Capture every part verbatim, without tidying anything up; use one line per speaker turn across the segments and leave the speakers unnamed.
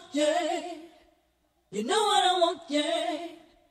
yeah. You know what I want, yeah.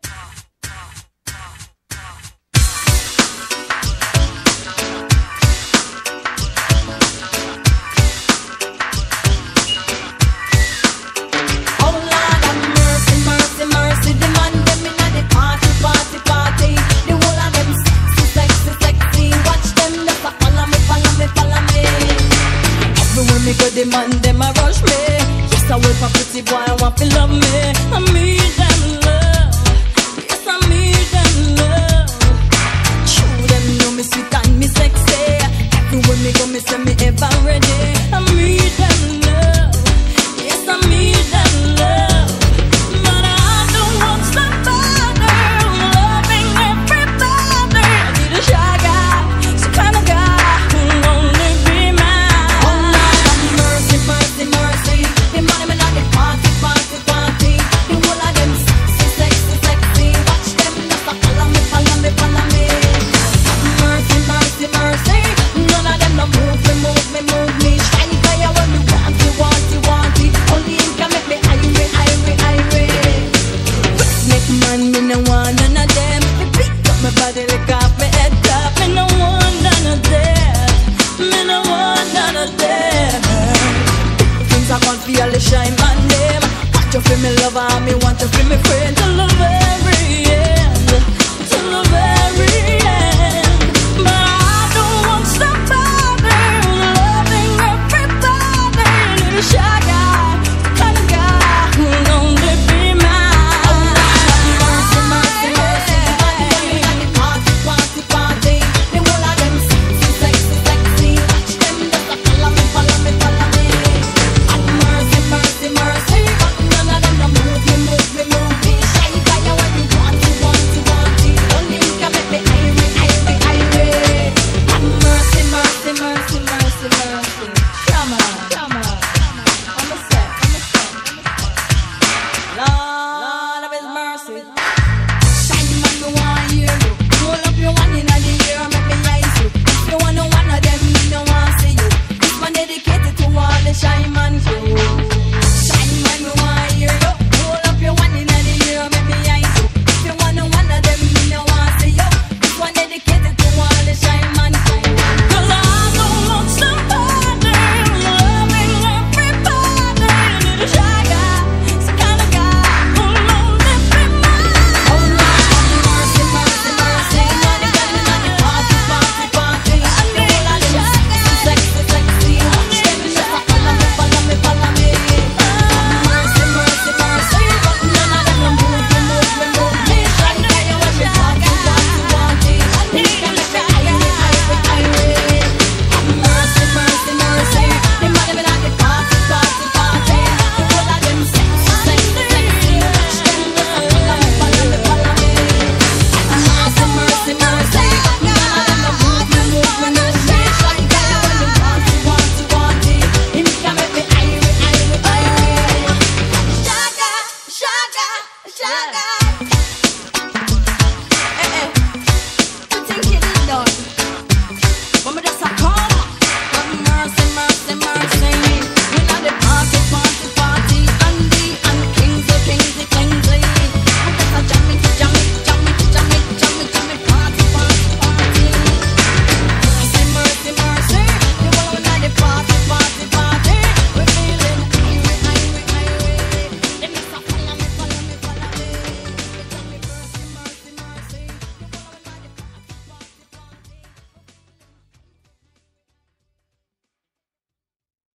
The man, them a rush me. Yes, I wait for pretty boy, I want to love me. I need them love. Yes, I need them love. True, them know me sweet and me sexy. Everywhere me go, me say me ever ready. I need them love. Yes, I need them love. But I don't want somebody loving everybody. I need a shy guy, some kind of guy who only be mine. Mercy, mercy, the money man at the party, party, party. The whole of them sexy, sexy, sexy. Watch them just a follow me, follow me, follow me. Mercy, mercy, mercy. None of them no move me, move me, move me. Shine fire when me want you, want you, want it. Only him can make me irate, irate, irate. Make man, me no want none of them. Me pick up my body, lick off my head top. Me no want none of them. Me no want none of them. I can't feel the shine my name. Want you feel me lover, me want you feel me friend.